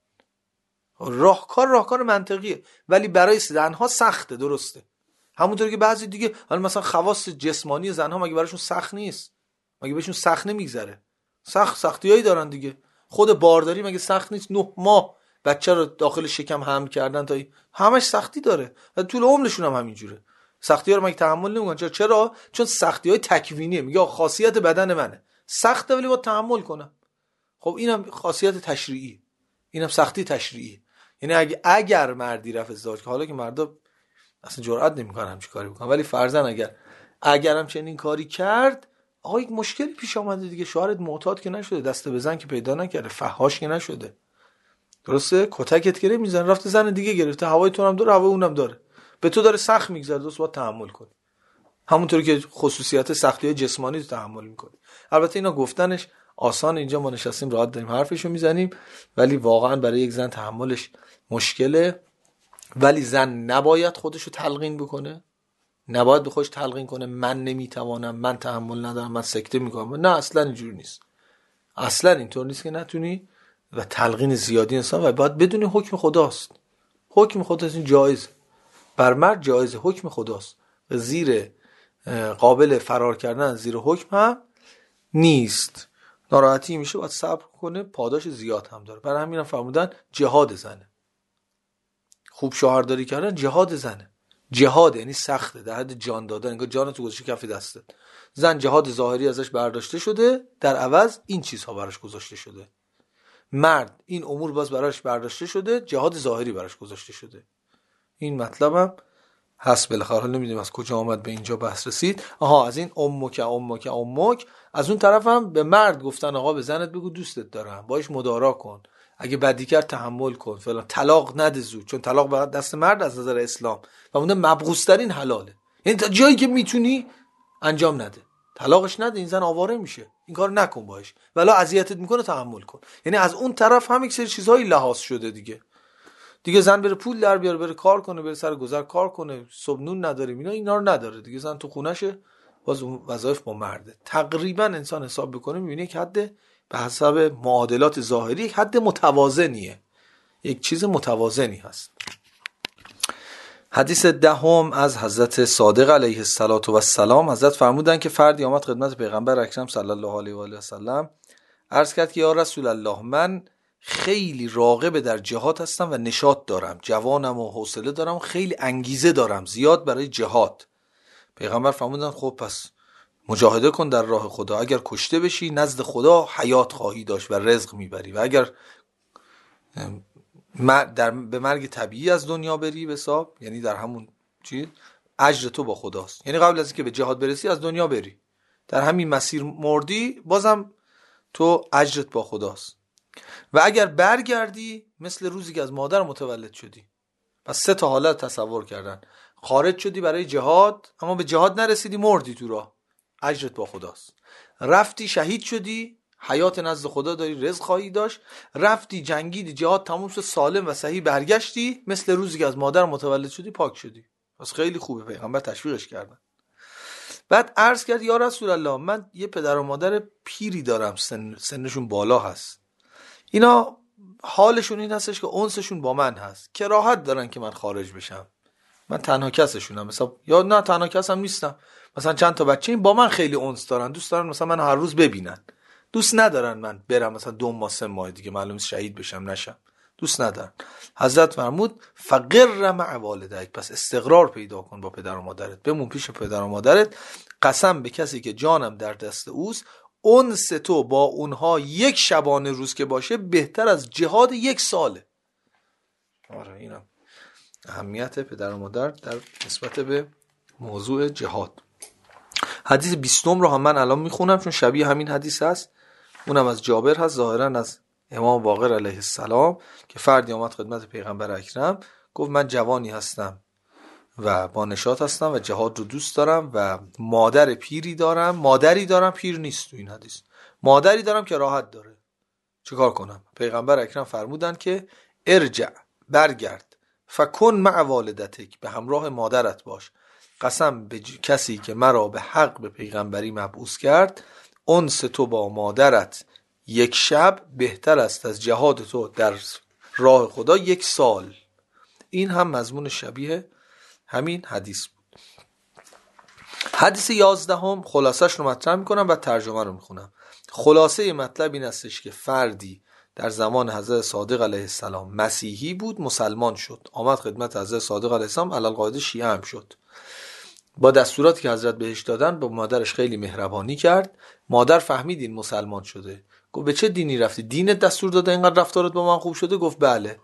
راهکار منطقیه، ولی برای زنها سخته، درسته. همونطور که بعضی دیگه، حالا مثلا خواص جسمانی زنها مگه براشون سخت نیست؟ مگه بهشون سخت نمیگذره؟ سختیایی دارن دیگه. خود بارداری مگه سخت نیست؟ 9 ماه بچه رو داخل شکم حمل کردن، تا همش سختی داره و طول عمرشون هم همینجوره. سختی‌ها رو مگه تحمل نمی‌کنن؟ چرا؟ چون سختی‌های تکوینیه. میگه خاصیت بدن منه، سخته ولی باید تحمل کنم. خب اینم خاصیت تشریعی، اینم سختی تشریعی. یعنی اگر مردی رفت ازدواج، که حالا که مردا اصلا جرئت نمی‌کنن همچین کاری بکنن، ولی فرضاً اگرم چنین کاری کرد، آقا یک مشکلی پیش آمده دیگه. شوهرت معتاد که نشده، دست به زن که پیدا نکرده، فحاش که نشده، درسته؟ کتکت گره میزنه، رفته زن دیگه گرفته، هوای تو هم داره، هوای اونم داره، به تو داره سخت میگذره، دوست باید تحمل کنی. همونطوری که خصوصیات سختی‌های جسمانی رو تحمل میکنی. البته اینا گفتنش آسان، اینجا ما نشستیم راحت داریم حرفشو میزنیم، ولی واقعا برای یک زن تحملش مشکله. ولی زن نباید خودشو تلقین بکنه، نباید به خودش تلقین کنه من نمیتوانم، من تحمل ندارم، من سکته میکنم. نه، اصلا اینجوری نیست، اصلا اینطور نیست که نتونی. و تلقین زیادی انسان، و باید بدونی حکم خداست. حکم خداست، این جایز، بر مرد جایزه، حکم خداست، زیر قابل فرار کردن زیر حکم هم نیست. ناراحتی میشه، باید صبر کنه، پاداش زیاد هم داره. برای همین هم فرمودن جهاد زنه. خوب شوهرداری کردن جهاد زنه. جهاد یعنی سخته، در حد جان دادن، انگار جانتو گذاشتی کف دستت. زن جهاد ظاهری ازش برداشته شده، در عوض این چیزها براش گذاشته شده. مرد این امور باز براش برداشته شده، جهاد ظاهری براش گذاشته شده. این مطلبم هست. بالاخره نمیدونم از کجا آمد به اینجا بحث رسید. از این امک از اون طرف هم به مرد گفتن آقا به زنت بگو دوستت دارم، باش مدارا کن، اگه بدی کرد تحمل کن فلان، طلاق نده زود، چون طلاق به دست مرد از نظر اسلام و اون مبغوث ترین حلاله. یعنی تا جایی که میتونی انجام نده، طلاقش نده، این زن آواره میشه، این کار نکن باش، ولی اذیتت میکنه تحمل کن. یعنی از اون طرف هم یک سری چیزهای لحاظ شده دیگه زن بره پول در بیاره، بره کار کنه، بره سر گذر کار کنه، صبح نون نداریم، اینا رو نداره دیگه. زن تو خونشه، باز اون وظایف با مرده. تقریبا انسان حساب بکنه میبینه که حد به حسب معادلات ظاهری حد متوازنیه. یک چیز متوازنی هست. حدیث دهم از حضرت صادق علیه السلام. حضرت فرمودند که فردی آمد خدمت پیغمبر اکرم صلی الله علیه و آله و سلم، عرض کرد که یا رسول الله، من خیلی راغب در جهاد هستم و نشاط دارم، جوانم و حوصله دارم و خیلی انگیزه دارم زیاد برای جهاد. پیغمبر فرمودند خب پس مجاهده کن در راه خدا، اگر کشته بشی نزد خدا حیات خواهی داشت و رزق میبری، و اگر به مرگ طبیعی از دنیا بری به حساب، یعنی در همون چیز اجر تو با خداست، یعنی قبل از اینکه به جهاد برسی از دنیا بری، در همین مسیر مردی بازم تو اجرت با خداست. و اگر برگردی مثل روزی که از مادر متولد شدی. پس 3 تا حالت تصور کردن: خارج شدی برای جهاد اما به جهاد نرسیدی، مردی تو راه، اجرت با خداست. رفتی شهید شدی، حیات نزد خدا داری، رزق خواهی داشت. رفتی جنگیدی، جهاد تموم شد، سالم و صحیح برگشتی، مثل روزی که از مادر متولد شدی، پاک شدی. پس خیلی خوبه، پیغمبر تشویقش کردن. بعد عرض کرد یا رسول الله، من یه پدر و مادر پیری دارم، سنشون بالا هست، اینا حالشون این هستش که انسشون با من هست، کراهت دارن که من خارج بشم، من تنها کسشونم، مثلا یا نه تنها کسم نیستم، مثلا چند تا بچه این با من خیلی انس دارن، دوست دارن مثلا من هر روز ببینن، دوست ندارن من برم مثلا 2 ماه 3 ماه دیگه معلومه شهید بشم نشم، دوست ندارن. حضرت فرمود فقر مع والدیک، پس استقرار پیدا کن با پدر و مادرت، بمون پیش پدر و مادرت، قسم به کسی که جانم در دست اوست، انس تو با اونها 1 شبانه روز که باشه بهتر از جهاد 1 ساله. آره اینم اهمیت پدر و مادر در نسبت به موضوع جهاد. حدیث 20 رو هم من الان میخونم چون شبیه همین حدیث هست، اونم از جابر هست، ظاهرا از امام باقر علیه السلام، که فردی آمد خدمت پیغمبر اکرم گفت من جوانی هستم و با نشاط هستم و جهاد رو دوست دارم و مادر پیری دارم، مادری دارم پیر نیست تو این حدیث، مادری دارم که راحت داره، چیکار کنم؟ پیغمبر اکرم فرمودن که ارجع، برگرد، فکن مع والدتک، به همراه مادرت باش، قسم به کسی که مرا به حق به پیغمبری مبعوث کرد، انس تو با مادرت 1 شب بهتر است از جهاد تو در راه خدا 1 سال. این هم مضمون شبیه همین حدیث بود. حدیث 11 خلاصش رو مطرح میکنم و ترجمه رو میخونم. خلاصه مطلب این استش که فردی در زمان حضرت صادق علیه السلام مسیحی بود، مسلمان شد، آمد خدمت حضرت صادق علیه السلام، علالقاعده شیعه هم شد. با دستوراتی که حضرت بهش دادن با مادرش خیلی مهربانی کرد. مادر فهمید این مسلمان شده، گفت به چه دینی رفتی؟ دینت دستور داده اینقدر رفتارت با من خوب شده؟ گفت بله.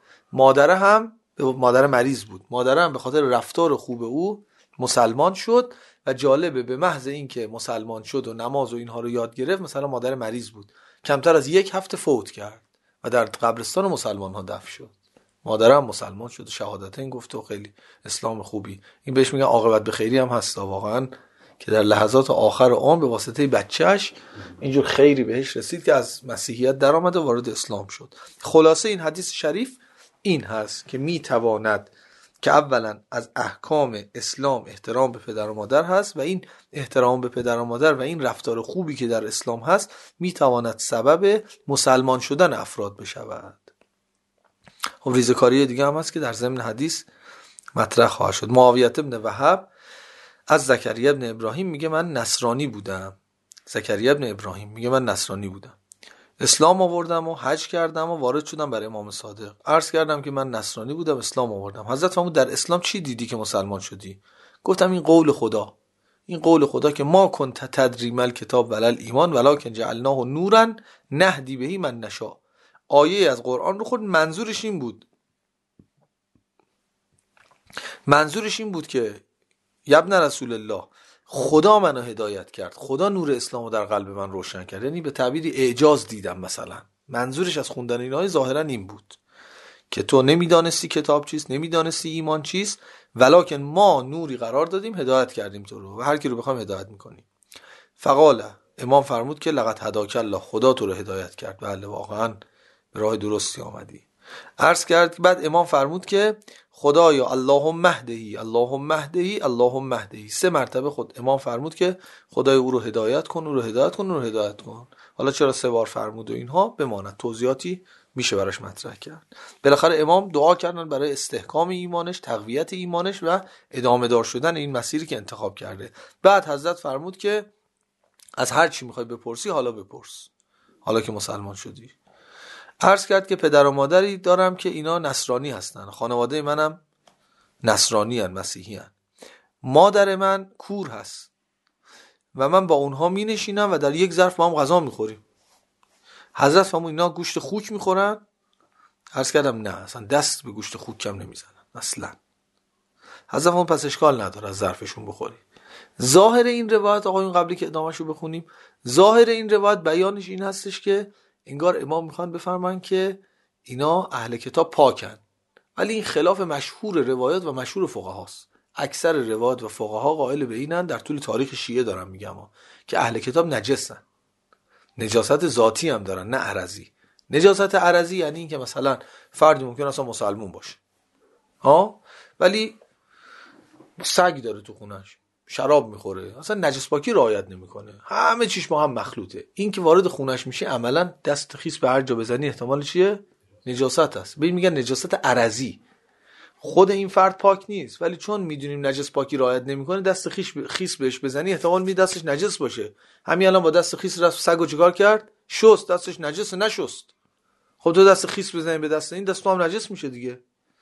مادر مریض بود، مادر هم به خاطر رفتار خوب او مسلمان شد و جالبه به محض این که مسلمان شد و نماز و اینها رو یاد گرفت، مثلا مادر مریض بود، کمتر از 1 هفته فوت کرد و در قبرستان مسلمان ها دفن شد. مادرم مسلمان شد و شهادتین گفت و خیلی اسلام خوبی. این بهش میگن عاقبت به خیری هم هست واقعا، که در لحظات آخر عمر به واسطه بچهش اینجور خیری بهش رسید که از مسیحیت در آمد و وارد اسلام شد. خلاصه این حدیث شریف این هست که میتواند که اولا از احکام اسلام احترام به پدر و مادر هست و این احترام به پدر و مادر و این رفتار خوبی که در اسلام هست میتواند سبب مسلمان شدن افراد بشود. خب ریزکاری دیگه هم هست که در ضمن حدیث مطرح خواهد شد. معاویه بن وهب از زکریا بن ابراهیم میگه من نصرانی بودم. زکریا بن ابراهیم میگه من نصرانی بودم، اسلام آوردم و حج کردم و وارد شدم برای امام صادق، عرض کردم که من نصرانی بودم اسلام آوردم. حضرت فرمود در اسلام چی دیدی که مسلمان شدی؟ گفتم این قول خدا، این قول خدا که ما کنت تدری مل کتاب ولل ایمان ولکن جعلناه نورا نهدی بهی من نشاء. آیه از قرآن رو خود منظورش این بود که ابن رسول الله، خدا منو هدایت کرد، خدا نور اسلامو در قلب من روشن کرد، یعنی به تعبیری اعجاز دیدم. مثلا منظورش از خوندن اینها ظاهرا این بود که تو نمیدانستی کتاب چیست، نمیدانستی ایمان چیست، ولکن ما نوری قرار دادیم هدایت کردیم تو رو و هر کی رو بخوایم هدایت میکنیم. فقال، امام فرمود که لقد هداک الله، خدا تو رو هدایت کرد، بله واقعا به راه درستی آمدی. عرض کرد بعد امام فرمود که خدایا اللهم اهدهی اللهم اهدهی اللهم اهدهی. 3 مرتبه خود امام فرمود که خدای او رو هدایت کن، او رو هدایت کن، او رو هدایت کن. حالا چرا 3 بار فرمود و اینها بماند، توضیحاتی میشه براش مطرح کرد. بالاخره امام دعا کردن برای استحکام ایمانش، تقویت ایمانش و ادامه دار شدن این مسیری که انتخاب کرده. بعد حضرت فرمود که از هر چی میخوای بپرسی حالا بپرس، حالا که مسلمان شدی. عرض کرد که پدر و مادری دارم که اینا نصرانی هستن، خانواده منم نصرانی هن، مسیحی هن. مادر من کور هست و من با اونها می نشینم و در یک ظرف با هم غذا می خوریم. حضرت فرمود اینا گوشت خوک می خورن؟ عرض کردم نه، اصلا دست به گوشت خوک هم نمی زنن اصلا. حضرت فرمود پس اشکال نداره از ظرفشون بخوری. ظاهر این روایت، آقایون قبلی که ادامهشو بخونیم، ظاهر این روایت بیانش این هستش که انگار امام میخوان بفرمان که اینا اهل کتاب پاکن، ولی این خلاف مشهور روایات و مشهور فقهاست. اکثر روایات و فقها قائل به اینن، در طول تاریخ شیعه دارم میگم که اهل کتاب نجسن، نجاست ذاتی هم دارن نه عرضی. نجاست عرضی یعنی این که مثلا فردی ممکن اصلا مسلمون باشه ولی سگ داره تو خونش، شراب میخوره، اصلا نجس پاکی رعایت نمیکنه، همه چیش با هم مخلوطه. این که وارد خونش میشه عملا دست خیس به هر جا بزنی احتمال چیه؟ نجاست هست. ببین میگن نجاست عرضی، خود این فرد پاک نیست ولی چون میدونیم نجس پاکی رعایت نمیکنه دست خیس بهش بزنی احتمال می دستش نجس باشه. همین الان با دست خیس رفت سگو چیکار کرد؟ شست، دستش نجس نشست. خب تو دست خیس بزنی به دست این، دست تو هم نجس میشه دیگه.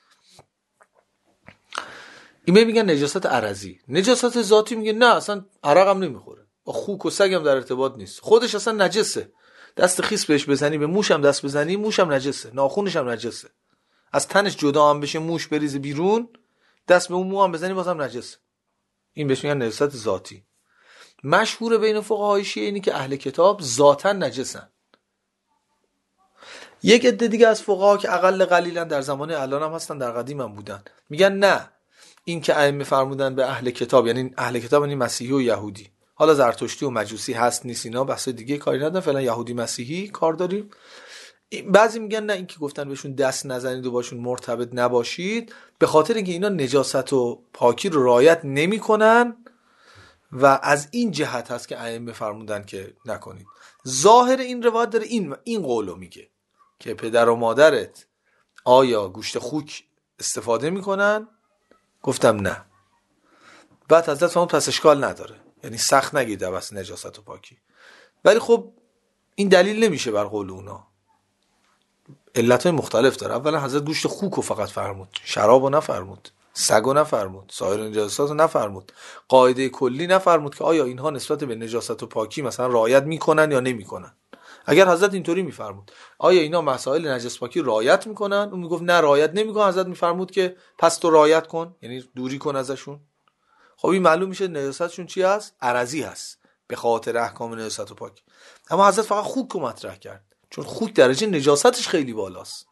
این میگن نجاست عرضی. نجاست ذاتی میگه نه اصلا عرق هم نمیخوره، با خوک و سگ هم در ارتباط نیست، خودش اصلا نجسه. دست خیس بهش بزنی، به موش هم دست بزنی، موش هم نجسه، ناخونش هم نجسه. از تنش جدا هم بشه، موش بریزه بیرون، دست به اون مو هم بزنی بازم نجسه. این بهش میگن نجاست ذاتی. مشهور بین فقهای شیعه اینی که اهل کتاب ذاتاً نجسن. یک عده دیگه از فقها که اقل قلیلا در زمان الان هم هستن، در قدیم هم بودن، میگن نه، این که ائمه فرمودن به اهل کتاب یعنی اهل کتاب یعنی مسیحی و یهودی. حالا زرتشتی و مجوسی هست نیست اینا بحث دیگه، کاری ندارم، فعلا یهودی مسیحی کار داریم. بعضی میگن نه، این که گفتن بهشون دست نزنید و باشون مرتبط نباشید به خاطر اینکه اینا نجاست و پاکی رو رعایت نمیکنن و از این جهت هست که ائمه فرمودن که نکنید. ظاهر این روایت داره این قولو میگه که پدر و مادرت آیا گوشت خوک استفاده میکنن؟ گفتم نه. بعد حضرت فرمود پس اشکال نداره، یعنی سخت نگید بس نجاست و پاکی. ولی خب این دلیل نمیشه بر قول اونا، علتهای مختلف داره. اولا حضرت گوشت خوکو فقط فرمود، شرابو نفرمود، سگو نفرمود، سایر نجاساتو نفرمود، قاعده کلی نفرمود که آیا اینها نسبت به نجاست و پاکی مثلا رعایت میکنن یا نمیکنن. اگر حضرت اینطوری میفرمود آیا اینا مسائل نجس پاکی رعایت میکنن، اون میگفت نه رعایت نمیکنن، حضرت میفرمود که پس تو رعایت کن، یعنی دوری کن ازشون. خب این معلوم میشه نجاستشون چی هست؟ عرضی هست به خاطر احکام نجاست و پاکی. اما حضرت فقط خوک رو مطرح کرد چون خوک درجه نجاستش خیلی بالاست،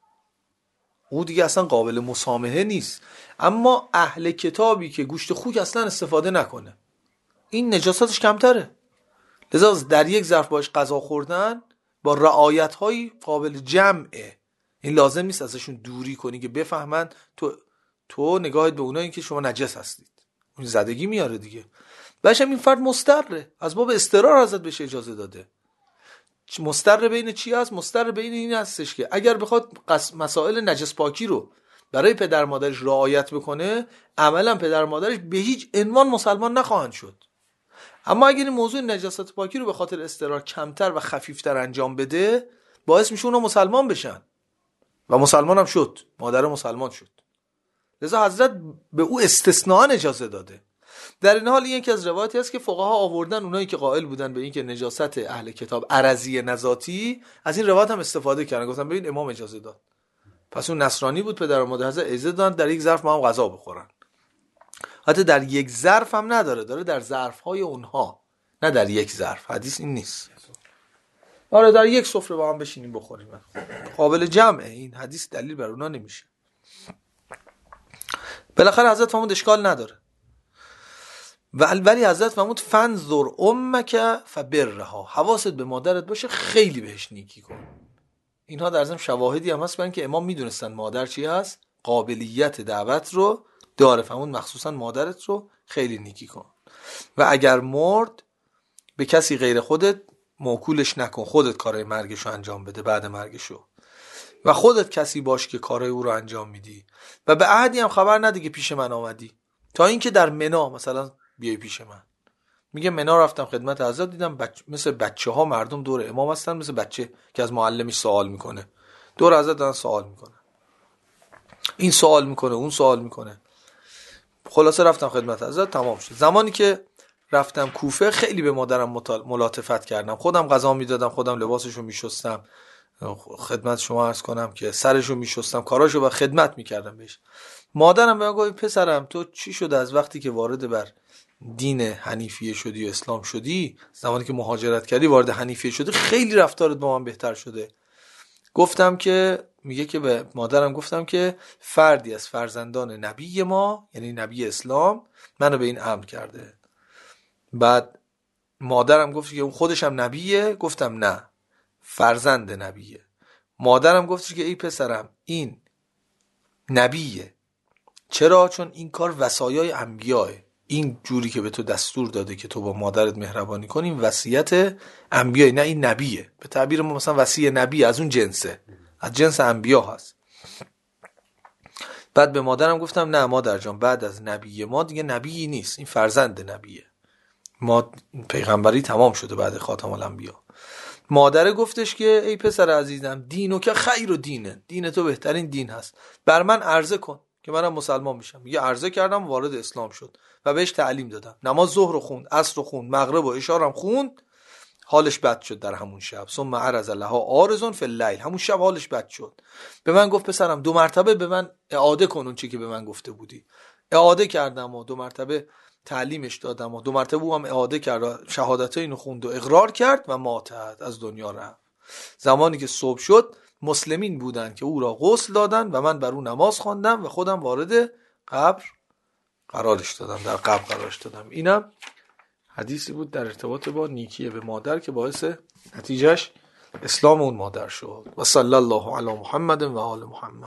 او دیگه اصلا قابل مسامحه نیست. اما اهل کتابی که گوشت خوک اصلا استفاده نکنه این نجاستش کمتره، لذا در یک ظرف باش غذا خوردن با رعایت‌های قابل جمعه. این لازم نیست ازشون دوری کنی که بفهمن تو نگاهت به اونایی که شما نجس هستید، اون زدگی میاره دیگه. باشم این فرد مستره، از باب استقرار ازت بهش اجازه داده. مستر بین چی هست؟ مستر بین این هستش که اگر بخواد مسائل نجس پاکی رو برای پدر مادرش رعایت بکنه عملا پدر مادرش به هیچ عنوان مسلمان نخواهند شد. اما اگر این موضوع نجاست پاکی رو به خاطر استقرار کمتر و خفیفتر انجام بده باعث میشه اونا مسلمان بشن و مسلمان هم شد، مادر مسلمان شد. لذا حضرت به او استثناء اجازه داده. در این حال یکی از روایاتی هست که فقها آوردن اونایی که قائل بودن به این که نجاست اهل کتاب عرضی نذاتی از این روایت هم استفاده کردن، گفتن ببین امام اجازه داد، پس اون نصرانی بود، پدر و مادر حضرت اجازه دادن در یک ظرف ما هم غذا بخورن. حتی در یک ظرف هم نداره، داره در ظرف‌های اونها، نه در یک ظرف. حدیث این نیست. آره در یک سفره با هم بشینیم بخوریم، قابل جمعه. این حدیث دلیل بر اونها نمیشه. بالاخره حضرت فرمود اشکال نداره. ولی حضرت فرمود فنظر امک فبرها، حواست به مادرت باشه، خیلی بهش نیکی کن. اینها در ضمن شواهدی هم هست برای اینکه امام میدونستن مادر چی هست، قابلیت دعوت رو داره. فرمود مخصوصا مادرت رو خیلی نیکی کن و اگر مرد به کسی غیر خودت موکولش نکن، خودت کارای مرگشو انجام بده بعد مرگشو. و خودت کسی باش که کارهای او رو انجام میدی و به احدی هم خبر نده که پیش من آمدی، تا اینکه در منا مثلا بیای پیش من. میگه منا رفتم خدمت حضرت، دیدم مثل بچه ها مردم دور امام هستن، مثل بچه که از معلمش سوال میکنه، دور حضرت دارن سوال میکنه، این سوال میکنه اون سوال میکنه. خلاصه رفتم خدمت حضرت، تمام شد. زمانی که رفتم کوفه خیلی به مادرم ملاطفت کردم، خودم غذا میدادم، خودم لباسشو میشستم، خدمت شما عرض کنم که سرشو میشستم، کاراشو با خدمت میکردم بهش. مادرم به من گفت پسرم تو چی شده از وقتی که وارد بر دین حنیفیه شدی و اسلام شدی، زمانی که مهاجرت کردی وارد حنیفیه شدی، خیلی رفتارت با من بهتر شده. گفتم که میگه که به مادرم گفتم که فردی از فرزندان نبی ما، یعنی نبی اسلام، منو به این امر کرده. بعد مادرم گفت که اون خودش هم نبیه؟ گفتم نه، فرزند نبیه. مادرم گفت که ای پسرم این نبیه. چرا؟ چون این کار وصایای انبیاه، این جوری که به تو دستور داده که تو با مادرت مهربانی کنی، این وصیت انبیاه، نه این نبیه. به تعبیر ما مثلا وصیه نبی از اون جنسه، از جنس انبیا هست. بعد به مادرم گفتم نه مادر جان، بعد از نبی ما دیگه نبی نیست، این فرزند نبیه، ما پیغمبری تمام شده بعد خاتم الانبیا. مادر گفتش که ای پسر عزیزم دینو که خیر و دینه، دین تو بهترین دین هست، بر من عرضه کن که منم مسلمان میشم. یه عرضه کردم، وارد اسلام شد و بهش تعلیم دادم. نماز ظهر رو خوند، عصر رو خوند، مغرب و عشا رو خوند. حالش بد شد در همون شب. ثم عرض لها عارض فی اللیل، همون شب حالش بد شد. به من گفت پسرم 2 مرتبه به من اعاده کن اون چی که به من گفته بودی. اعاده کردم و 2 مرتبه تعلیمش دادم و 2 مرتبه او هم اعاده کرد، شهادتین خوند و اقرار کرد و ماتت، از دنیا رفت. زمانی که صبح شد مسلمین بودن که او را غسل دادن و من بر او نماز خواندم و خودم وارد قبر قرارش دادم، در قبر قرارش دادم. اینم حدیثی بود در ارتباط با نیکی به مادر که باعث نتیجهش اسلام اون مادر شد. و صلی الله علی محمد و آل محمد.